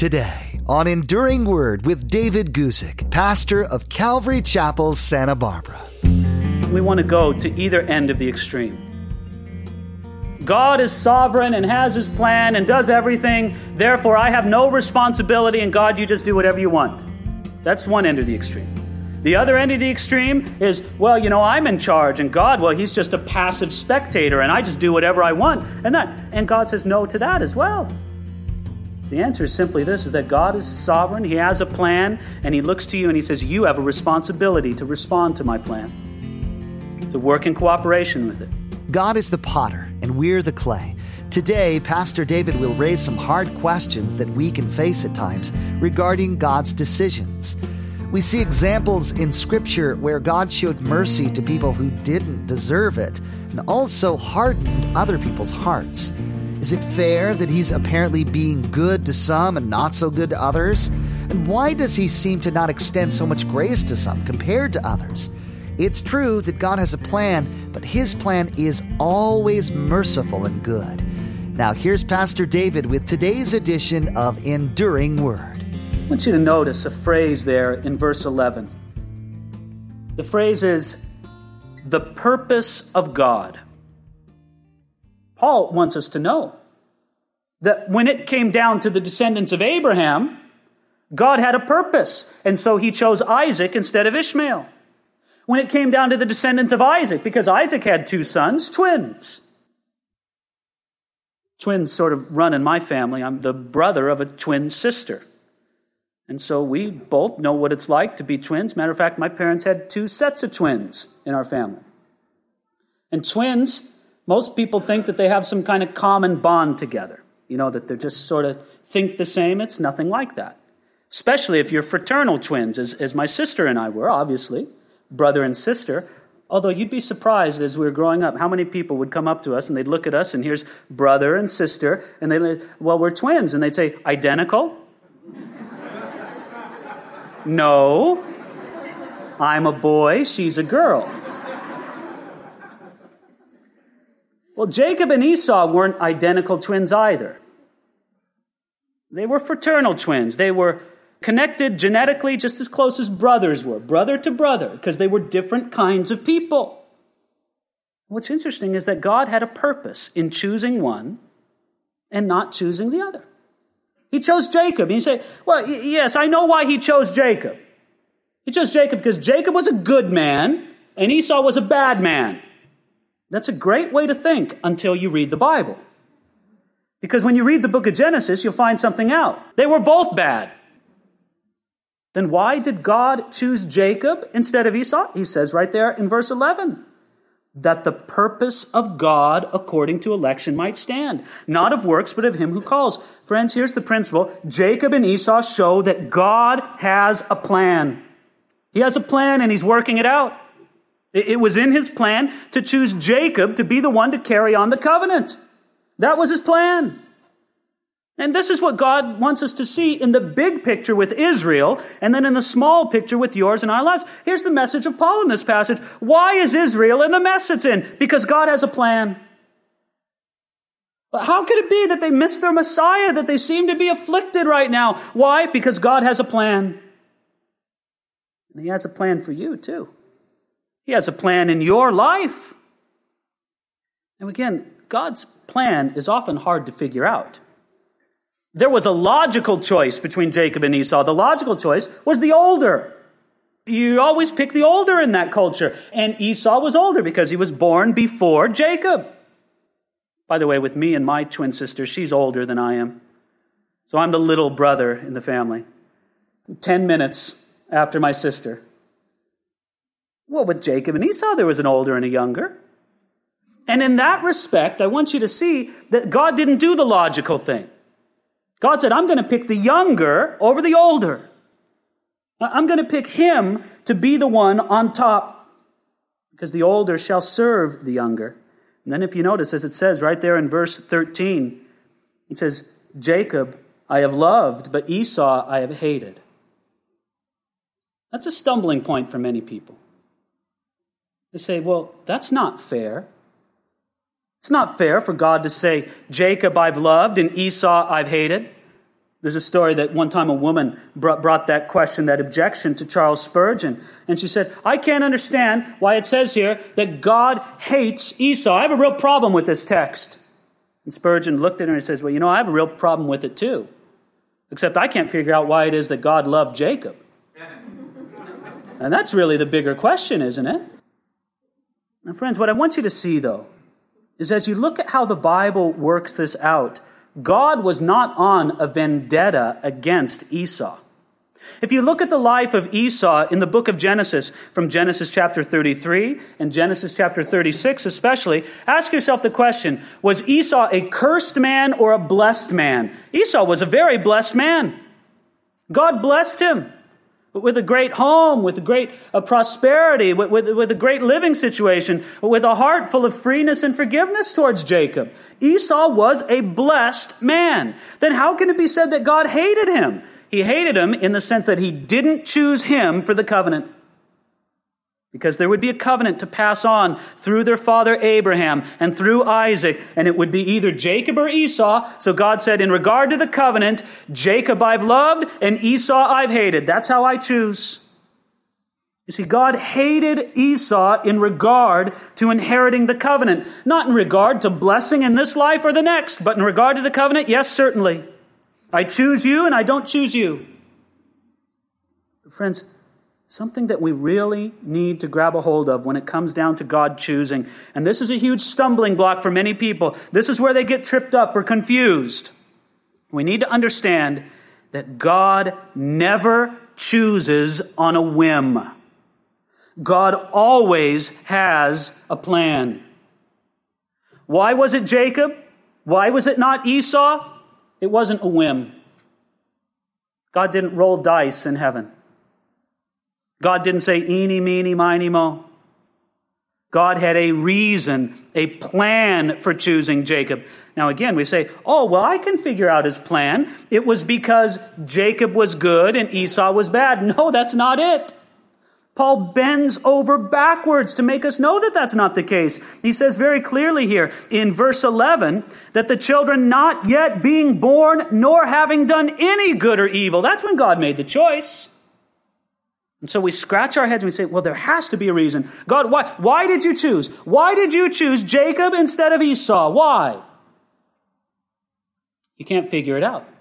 Today on Enduring Word with David Guzik, pastor of Calvary Chapel, Santa Barbara. We want to go to either end of the extreme. God is sovereign and has his plan and does everything. Therefore, I have no responsibility, and God, you just do whatever you want. That's one end of the extreme. The other end of the extreme is, well, I'm in charge, and God, he's just a passive spectator, and I just do whatever I want. And God says no to that as well. The answer is simply this, is that God is sovereign, he has a plan, and he looks to you and he says, you have a responsibility to respond to my plan, to work in cooperation with it. God is the potter, and we're the clay. Today, Pastor David will raise some hard questions that we can face at times regarding God's decisions. We see examples in Scripture where God showed mercy to people who didn't deserve it, and also hardened other people's hearts. Is it fair that he's apparently being good to some and not so good to others? And why does he seem to not extend so much grace to some compared to others? It's true that God has a plan, but his plan is always merciful and good. Now here's Pastor David with today's edition of Enduring Word. I want you to notice a phrase there in verse 11. The phrase is, the purpose of God. Paul wants us to know that when it came down to the descendants of Abraham, God had a purpose, and so he chose Isaac instead of Ishmael. When it came down to the descendants of Isaac, because Isaac had two sons, twins. Twins sort of run in my family. I'm the brother of a twin sister. And so we both know what it's like to be twins. Matter of fact, my parents had two sets of twins in our family. And twins, most people think that they have some kind of common bond together. That they're just sort of think the same. It's nothing like that. Especially if you're fraternal twins, as my sister and I were, obviously, brother and sister. Although you'd be surprised as we were growing up, how many people would come up to us and they'd look at us and here's brother and sister. And they'd, we're twins. And they'd say, identical? No, I'm a boy, she's a girl. Well, Jacob and Esau weren't identical twins either. They were fraternal twins. They were connected genetically just as close as brothers were, brother to brother, because they were different kinds of people. What's interesting is that God had a purpose in choosing one and not choosing the other. He chose Jacob. And you say, yes, I know why he chose Jacob. He chose Jacob because Jacob was a good man and Esau was a bad man. That's a great way to think until you read the Bible. Because when you read the book of Genesis, you'll find something out. They were both bad. Then why did God choose Jacob instead of Esau? He says right there in verse 11, that the purpose of God according to election might stand, not of works, but of him who calls. Friends, here's the principle. Jacob and Esau show that God has a plan. He has a plan and he's working it out. It was in his plan to choose Jacob to be the one to carry on the covenant. That was his plan. And this is what God wants us to see in the big picture with Israel, and then in the small picture with yours and our lives. Here's the message of Paul in this passage. Why is Israel in the mess it's in? Because God has a plan. But how could it be that they miss their Messiah, that they seem to be afflicted right now? Why? Because God has a plan. And he has a plan for you too. He has a plan in your life. And again, God's plan is often hard to figure out. There was a logical choice between Jacob and Esau. The logical choice was the older. You always pick the older in that culture. And Esau was older because he was born before Jacob. By the way, with me and my twin sister, she's older than I am. So I'm the little brother in the family. 10 minutes after my sister. Well, with Jacob and Esau, there was an older and a younger. And in that respect, I want you to see that God didn't do the logical thing. God said, I'm going to pick the younger over the older. I'm going to pick him to be the one on top, because the older shall serve the younger. And then if you notice, as it says right there in verse 13, it says, Jacob I have loved, but Esau I have hated. That's a stumbling point for many people. They say, well, that's not fair. It's not fair for God to say, Jacob I've loved and Esau I've hated. There's a story that one time a woman brought that question, that objection to Charles Spurgeon. And she said, I can't understand why it says here that God hates Esau. I have a real problem with this text. And Spurgeon looked at her and says, well, I have a real problem with it too. Except I can't figure out why it is that God loved Jacob. And that's really the bigger question, isn't it? Now, friends, what I want you to see, though, is as you look at how the Bible works this out, God was not on a vendetta against Esau. If you look at the life of Esau in the book of Genesis, from Genesis chapter 33 and Genesis chapter 36 especially, ask yourself the question, was Esau a cursed man or a blessed man? Esau was a very blessed man. God blessed him with a great home, with a great prosperity, with a great living situation, with a heart full of freeness and forgiveness towards Jacob. Esau was a blessed man. Then how can it be said that God hated him? He hated him in the sense that he didn't choose him for the covenant. Because there would be a covenant to pass on through their father Abraham and through Isaac, and it would be either Jacob or Esau. So God said, in regard to the covenant, Jacob I've loved and Esau I've hated. That's how I choose. You see, God hated Esau in regard to inheriting the covenant. Not in regard to blessing in this life or the next, but in regard to the covenant, yes, certainly. I choose you and I don't choose you. Friends, something that we really need to grab a hold of when it comes down to God choosing. And this is a huge stumbling block for many people. This is where they get tripped up or confused. We need to understand that God never chooses on a whim. God always has a plan. Why was it Jacob? Why was it not Esau? It wasn't a whim. God didn't roll dice in heaven. God didn't say, eeny, meeny, miny, mo. God had a reason, a plan for choosing Jacob. Now again, we say, oh, well, I can figure out his plan. It was because Jacob was good and Esau was bad. No, that's not it. Paul bends over backwards to make us know that that's not the case. He says very clearly here in verse 11 that the children not yet being born nor having done any good or evil. That's when God made the choice. And so we scratch our heads and we say, well, there has to be a reason. God, why did you choose? Why did you choose Jacob instead of Esau? Why? You can't figure it out.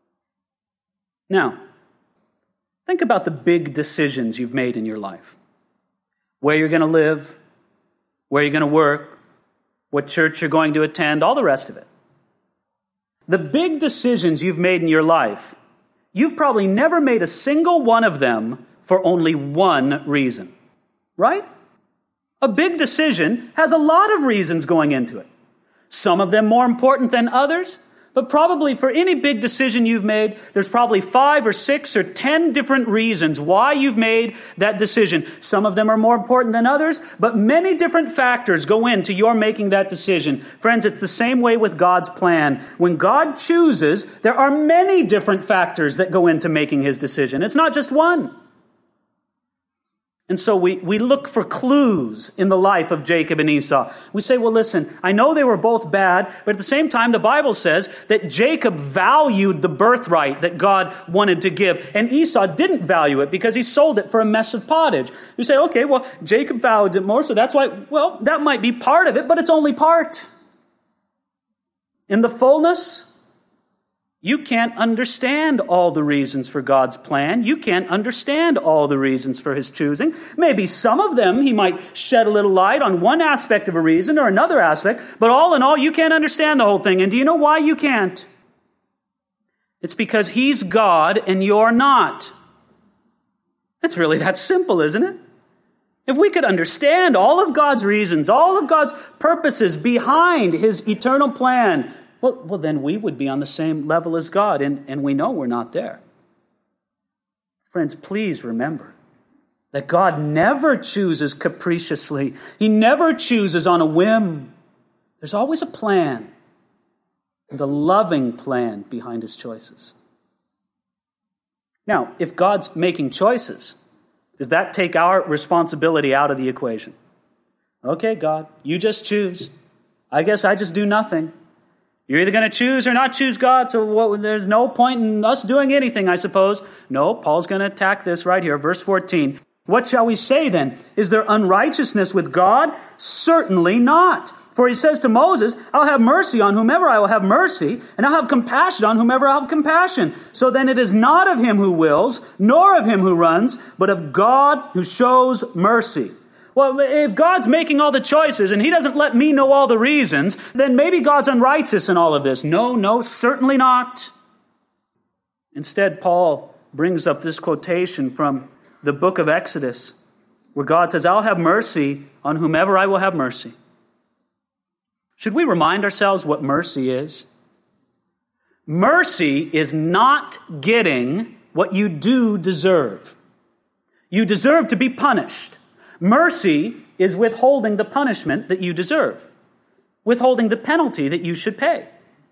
Now, think about the big decisions you've made in your life. Where you're going to live, where you're going to work, what church you're going to attend, all the rest of it. The big decisions you've made in your life, you've probably never made a single one of them for only one reason, right? A big decision has a lot of reasons going into it. Some of them more important than others, but probably for any big decision you've made, there's probably 5 or 6 or 10 different reasons why you've made that decision. Some of them are more important than others, but many different factors go into your making that decision. Friends, it's the same way with God's plan. When God chooses, there are many different factors that go into making his decision. It's not just one. And so we look for clues in the life of Jacob and Esau. We say, well, listen, I know they were both bad, but at the same time, the Bible says that Jacob valued the birthright that God wanted to give, and Esau didn't value it because he sold it for a mess of pottage. You say, okay, well, Jacob valued it more, so that's why, well, that might be part of it, but it's only part. In the fullness, you can't understand all the reasons for God's plan. You can't understand all the reasons for his choosing. Maybe some of them he might shed a little light on one aspect of a reason or another aspect, but all in all, you can't understand the whole thing. And do you know why you can't? It's because he's God and you're not. It's really that simple, isn't it? If we could understand all of God's reasons, all of God's purposes behind his eternal plan, well, then we would be on the same level as God, and we know we're not there. Friends, please remember that God never chooses capriciously. He never chooses on a whim. There's always a plan, and a loving plan behind his choices. Now, if God's making choices, does that take our responsibility out of the equation? Okay, God, you just choose. I guess I just do nothing. You're either going to choose or not choose God, so there's no point in us doing anything, I suppose. No, Paul's going to attack this right here, verse 14. What shall we say then? Is there unrighteousness with God? Certainly not. For he says to Moses, I'll have mercy on whomever I will have mercy, and I'll have compassion on whomever I'll have compassion. So then it is not of him who wills, nor of him who runs, but of God who shows mercy. Well, if God's making all the choices and he doesn't let me know all the reasons, then maybe God's unrighteous in all of this. No, certainly not. Instead, Paul brings up this quotation from the book of Exodus, where God says, I'll have mercy on whomever I will have mercy. Should we remind ourselves what mercy is? Mercy is not getting what you do deserve. You deserve to be punished. Mercy is withholding the punishment that you deserve, withholding the penalty that you should pay.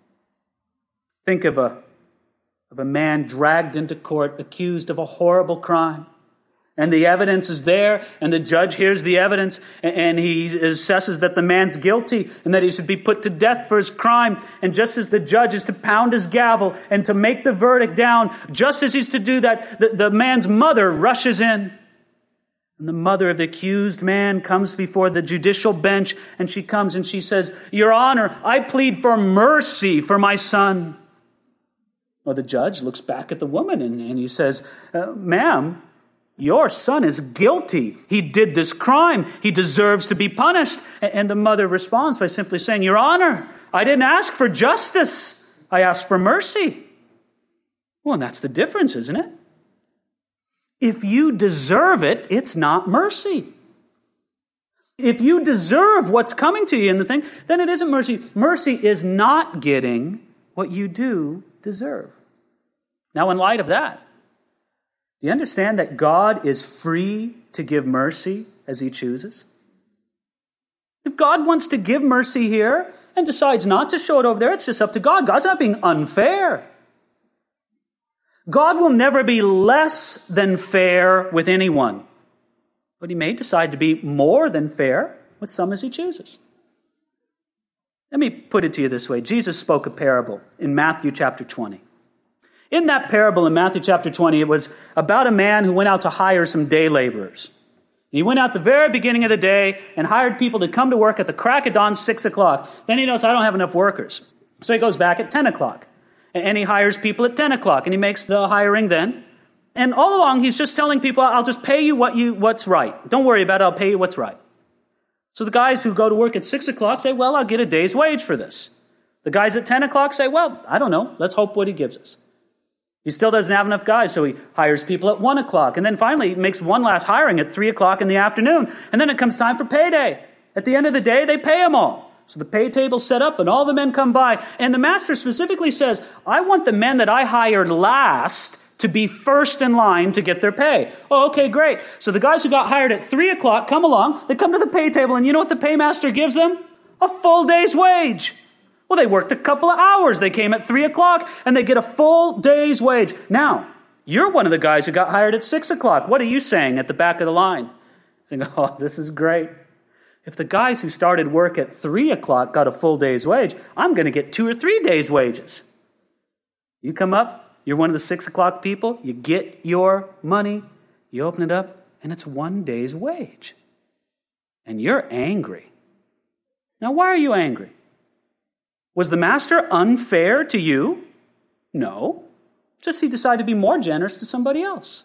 Think of a man dragged into court accused of a horrible crime. And the evidence is there, and the judge hears the evidence, and he assesses that the man's guilty and that he should be put to death for his crime. And just as the judge is to pound his gavel and to make the verdict down, just as he's to do that, the man's mother rushes in. And the mother of the accused man comes before the judicial bench, and she comes and she says, Your Honor, I plead for mercy for my son. Well, the judge looks back at the woman and he says, Ma'am, your son is guilty. He did this crime. He deserves to be punished. And the mother responds by simply saying, Your Honor, I didn't ask for justice. I asked for mercy. Well, and that's the difference, isn't it? If you deserve it, it's not mercy. If you deserve what's coming to you in the thing, then it isn't mercy. Mercy is not getting what you do deserve. Now, in light of that, do you understand that God is free to give mercy as he chooses? If God wants to give mercy here and decides not to show it over there, it's just up to God. God's not being unfair. God will never be less than fair with anyone, but he may decide to be more than fair with some as he chooses. Let me put it to you this way. Jesus spoke a parable in Matthew chapter 20. In that parable in Matthew chapter 20, it was about a man who went out to hire some day laborers. He went out the very beginning of the day and hired people to come to work at the crack of dawn, 6 o'clock. Then he knows, I don't have enough workers. So he goes back at 10 o'clock. And he hires people at 10 o'clock, and he makes the hiring then. And all along, he's just telling people, I'll just pay you what's right. Don't worry about it, I'll pay you what's right. So the guys who go to work at 6 o'clock say, well, I'll get a day's wage for this. The guys at 10 o'clock say, well, I don't know, let's hope what he gives us. He still doesn't have enough guys, so he hires people at 1 o'clock. And then finally, he makes one last hiring at 3 o'clock in the afternoon. And then it comes time for payday. At the end of the day, they pay them all. So the pay table's set up and all the men come by. And the master specifically says, I want the men that I hired last to be first in line to get their pay. Oh, okay, great. So the guys who got hired at 3 o'clock come along, they come to the pay table, and you know what the paymaster gives them? A full day's wage. Well, they worked a couple of hours. They came at 3 o'clock and they get a full day's wage. Now, you're one of the guys who got hired at 6 o'clock. What are you saying at the back of the line? Saying, oh, this is great. If the guys who started work at 3 o'clock got a full day's wage, I'm going to get 2 or 3 days' wages. You come up, you're one of the 6 o'clock people, you get your money, you open it up, and it's 1 day's wage. And you're angry. Now, why are you angry? Was the master unfair to you? No. Just he decided to be more generous to somebody else.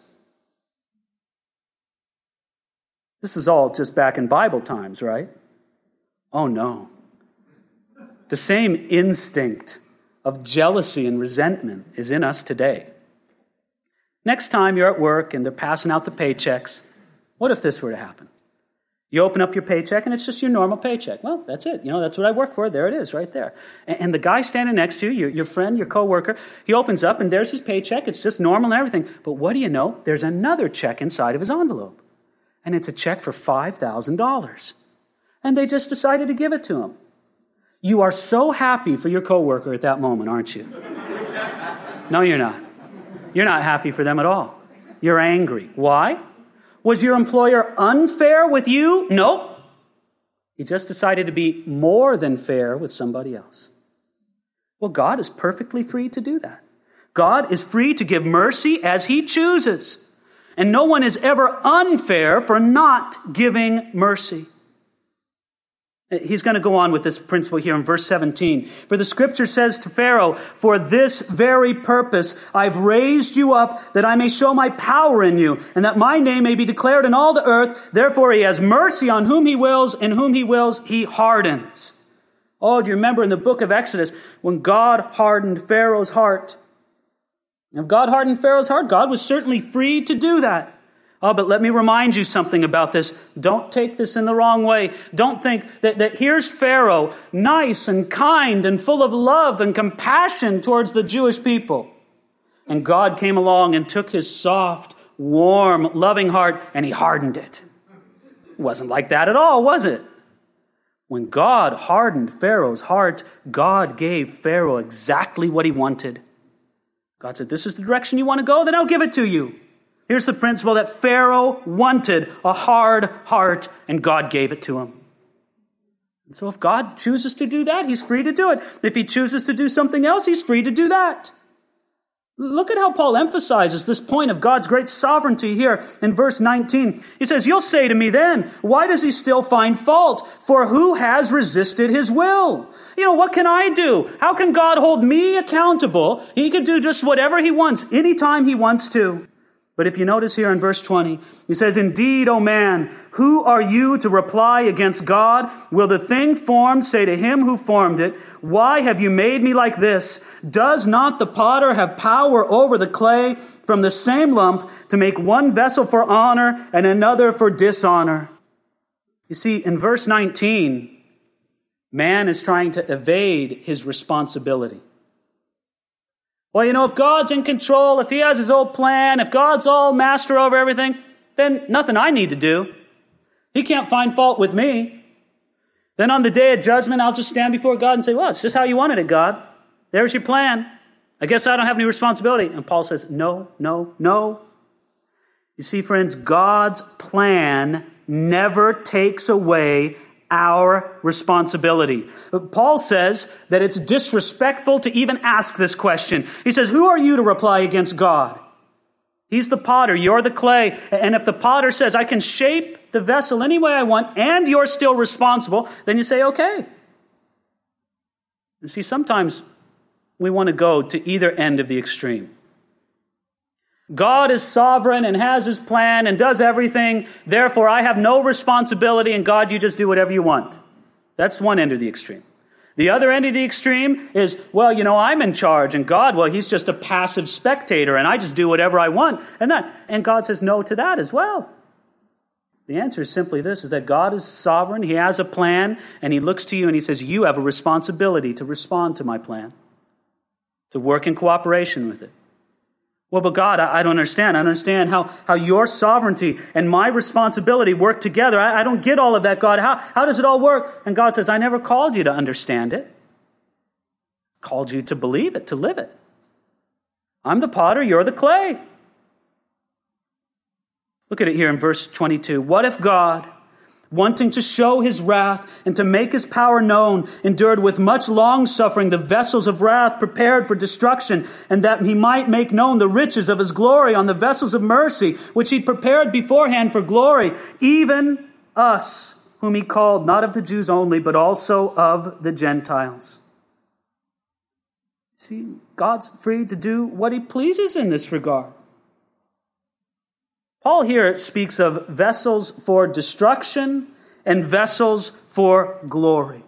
This is all just back in Bible times, right? Oh, no. The same instinct of jealousy and resentment is in us today. Next time you're at work and they're passing out the paychecks, what if this were to happen? You open up your paycheck and it's just your normal paycheck. Well, that's it. That's what I work for. There it is right there. And the guy standing next to you, your friend, your coworker, he opens up and there's his paycheck. It's just normal and everything. But what do you know? There's another check inside of his envelope. And it's a check for $5,000. And they just decided to give it to him. You are so happy for your coworker at that moment, aren't you? No, you're not. You're not happy for them at all. You're angry. Why? Was your employer unfair with you? Nope. He just decided to be more than fair with somebody else. Well, God is perfectly free to do that. God is free to give mercy as he chooses. And no one is ever unfair for not giving mercy. He's going to go on with this principle here in verse 17. For the scripture says to Pharaoh, for this very purpose I've raised you up, that I may show my power in you, and that my name may be declared in all the earth. Therefore he has mercy on whom he wills, and whom he wills he hardens. Oh, do you remember in the book of Exodus, when God hardened Pharaoh's heart? If God hardened Pharaoh's heart, God was certainly free to do that. Oh, but let me remind you something about this. Don't take this in the wrong way. Don't think that here's Pharaoh, nice and kind and full of love and compassion towards the Jewish people. And God came along and took his soft, warm, loving heart and he hardened it. It wasn't like that at all, was it? When God hardened Pharaoh's heart, God gave Pharaoh exactly what he wanted. God said, this is the direction you want to go, then I'll give it to you. Here's the principle that Pharaoh wanted a hard heart, and God gave it to him. And so if God chooses to do that, he's free to do it. If he chooses to do something else, he's free to do that. Look at how Paul emphasizes this point of God's great sovereignty here in verse 19. He says, you'll say to me then, why does he still find fault? For who has resisted his will? What can I do? How can God hold me accountable? He can do just whatever he wants, anytime he wants to. But if you notice here in verse 20, he says, indeed, O man, who are you to reply against God? Will the thing formed say to him who formed it, why have you made me like this? Does not the potter have power over the clay from the same lump to make one vessel for honor and another for dishonor? You see, in verse 19, man is trying to evade his responsibility. Well, if God's in control, if he has his old plan, if God's all master over everything, then nothing I need to do. He can't find fault with me. Then on the day of judgment, I'll just stand before God and say, well, it's just how you wanted it, God. There's your plan. I guess I don't have any responsibility. And Paul says, no. You see, friends, God's plan never takes away our responsibility. Paul says that it's disrespectful to even ask this question. He says, who are you to reply against God? He's the potter, you're the clay. And if the potter says, I can shape the vessel any way I want, and you're still responsible, then you say, okay. You see, sometimes we want to go to either end of the extreme. God is sovereign and has his plan and does everything. Therefore, I have no responsibility, and God, you just do whatever you want. That's one end of the extreme. The other end of the extreme is, well, I'm in charge, and God, well, he's just a passive spectator, and I just do whatever I want. And God says no to that as well. The answer is simply this, is that God is sovereign, he has a plan, and he looks to you and he says, you have a responsibility to respond to my plan, to work in cooperation with it. Well, but God, I don't understand. I don't understand how your sovereignty and my responsibility work together. I don't get all of that, God. How does it all work? And God says, I never called you to understand it. I called you to believe it, to live it. I'm the potter, you're the clay. Look at it here in verse 22. What if God, wanting to show his wrath and to make his power known, endured with much long-suffering the vessels of wrath prepared for destruction, and that he might make known the riches of his glory on the vessels of mercy, which he prepared beforehand for glory, even us, whom he called, not of the Jews only, but also of the Gentiles. See, God's free to do what he pleases in this regard. Paul here speaks of vessels for destruction and vessels for glory.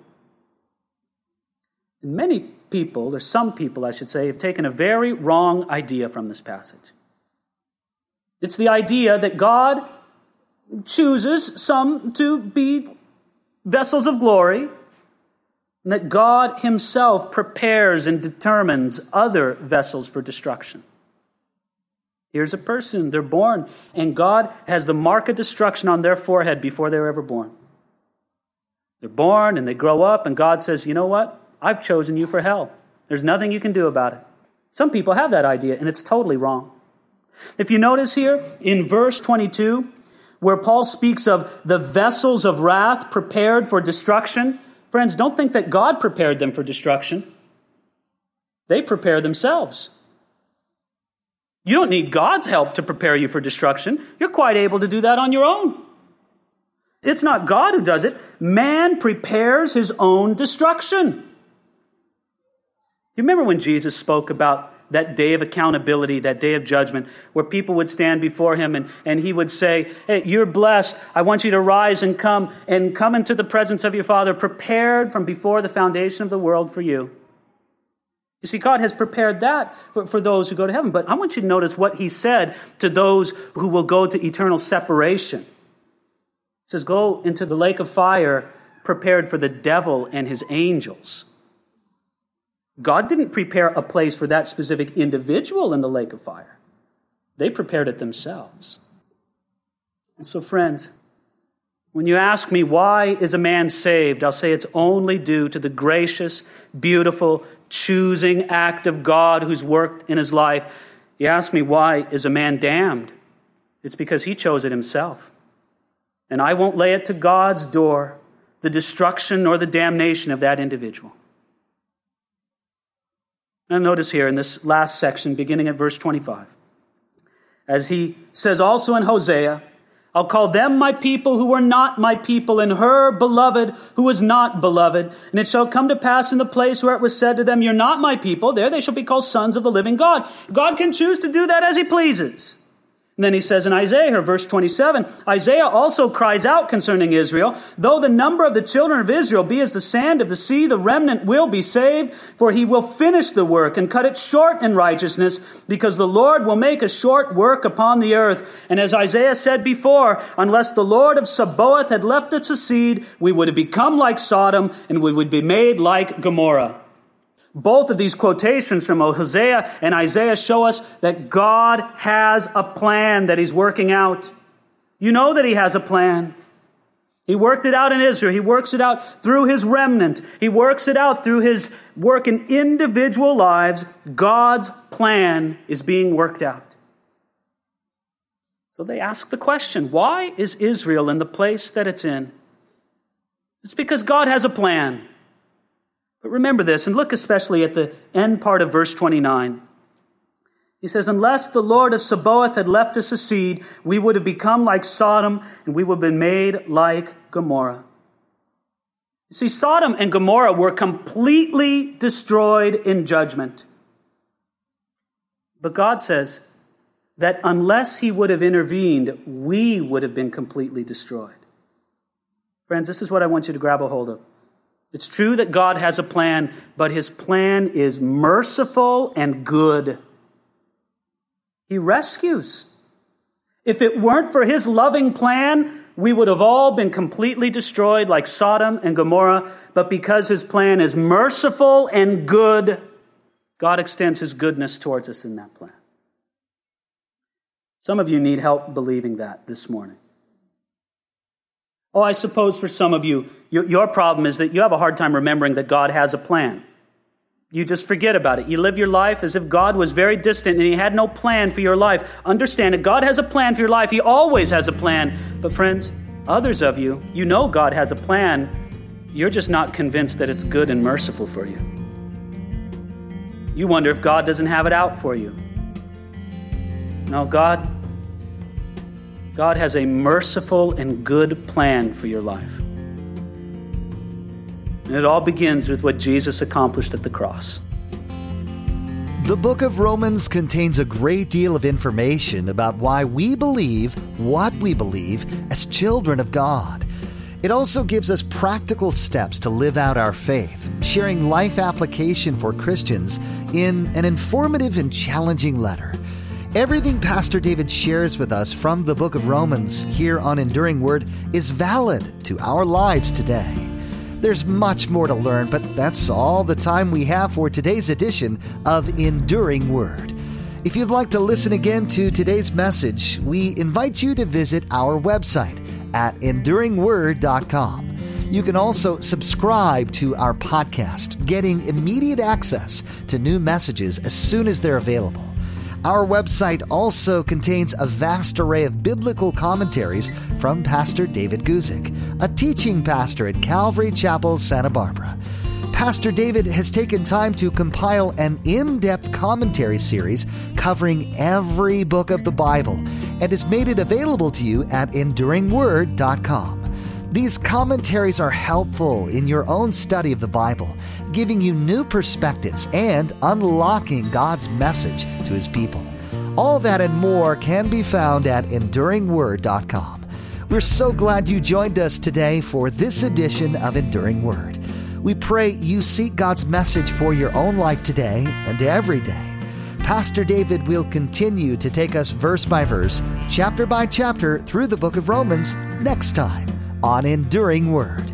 And many people, or some people I should say, have taken a very wrong idea from this passage. It's the idea that God chooses some to be vessels of glory, and that God himself prepares and determines other vessels for destruction. Here's a person, they're born, and God has the mark of destruction on their forehead before they were ever born. They're born and they grow up, and God says, you know what? I've chosen you for hell. There's nothing you can do about it. Some people have that idea, and it's totally wrong. If you notice here in verse 22, where Paul speaks of the vessels of wrath prepared for destruction, friends, don't think that God prepared them for destruction. They prepare themselves. You don't need God's help to prepare you for destruction. You're quite able to do that on your own. It's not God who does it. Man prepares his own destruction. You remember when Jesus spoke about that day of accountability, that day of judgment, where people would stand before him and he would say, hey, you're blessed. I want you to rise and come into the presence of your Father, prepared from before the foundation of the world for you. You see, God has prepared that for those who go to heaven. But I want you to notice what he said to those who will go to eternal separation. He says, go into the lake of fire prepared for the devil and his angels. God didn't prepare a place for that specific individual in the lake of fire. They prepared it themselves. And so, friends, when you ask me, why is a man saved? I'll say it's only due to the gracious, beautiful, choosing act of God who's worked in his life. You ask me, why is a man damned? It's because he chose it himself. And I won't lay it to God's door, the destruction or the damnation of that individual. Now notice here in this last section, beginning at verse 25, as he says also in Hosea, I'll call them my people who were not my people, and her beloved who was not beloved. And it shall come to pass in the place where it was said to them, you're not my people, there they shall be called sons of the living God. God can choose to do that as he pleases. And then he says in Isaiah, verse 27, Isaiah also cries out concerning Israel, though the number of the children of Israel be as the sand of the sea, the remnant will be saved, for he will finish the work and cut it short in righteousness, because the Lord will make a short work upon the earth. And as Isaiah said before, unless the Lord of Sabaoth had left us a seed, we would have become like Sodom, and we would be made like Gomorrah. Both of these quotations from Hosea and Isaiah show us that God has a plan that he's working out. You know that he has a plan. He worked it out in Israel. He works it out through his remnant. He works it out through his work in individual lives. God's plan is being worked out. So they ask the question, why is Israel in the place that it's in? It's because God has a plan. But remember this, and look especially at the end part of verse 29. He says, unless the Lord of Sabaoth had left us a seed, we would have become like Sodom, and we would have been made like Gomorrah. You see, Sodom and Gomorrah were completely destroyed in judgment. But God says that unless he would have intervened, we would have been completely destroyed. Friends, this is what I want you to grab a hold of. It's true that God has a plan, but his plan is merciful and good. He rescues. If it weren't for his loving plan, we would have all been completely destroyed like Sodom and Gomorrah. But because his plan is merciful and good, God extends his goodness towards us in that plan. Some of you need help believing that this morning. Oh, I suppose for some of you, your problem is that you have a hard time remembering that God has a plan. You just forget about it. You live your life as if God was very distant and he had no plan for your life. Understand that God has a plan for your life. He always has a plan. But friends, others of you, you know God has a plan. You're just not convinced that it's good and merciful for you. You wonder if God doesn't have it out for you. No, God has a merciful and good plan for your life. And it all begins with what Jesus accomplished at the cross. The book of Romans contains a great deal of information about why we believe what we believe as children of God. It also gives us practical steps to live out our faith, sharing life application for Christians in an informative and challenging letter. Everything Pastor David shares with us from the book of Romans here on Enduring Word is valid to our lives today. There's much more to learn, but that's all the time we have for today's edition of Enduring Word. If you'd like to listen again to today's message, we invite you to visit our website at enduringword.com. You can also subscribe to our podcast, getting immediate access to new messages as soon as they're available. Our website also contains a vast array of biblical commentaries from Pastor David Guzik, a teaching pastor at Calvary Chapel, Santa Barbara. Pastor David has taken time to compile an in-depth commentary series covering every book of the Bible and has made it available to you at EnduringWord.com. These commentaries are helpful in your own study of the Bible, giving you new perspectives and unlocking God's message to His people. All that and more can be found at EnduringWord.com. We're so glad you joined us today for this edition of Enduring Word. We pray you seek God's message for your own life today and every day. Pastor David will continue to take us verse by verse, chapter by chapter through the book of Romans next time on Enduring Word.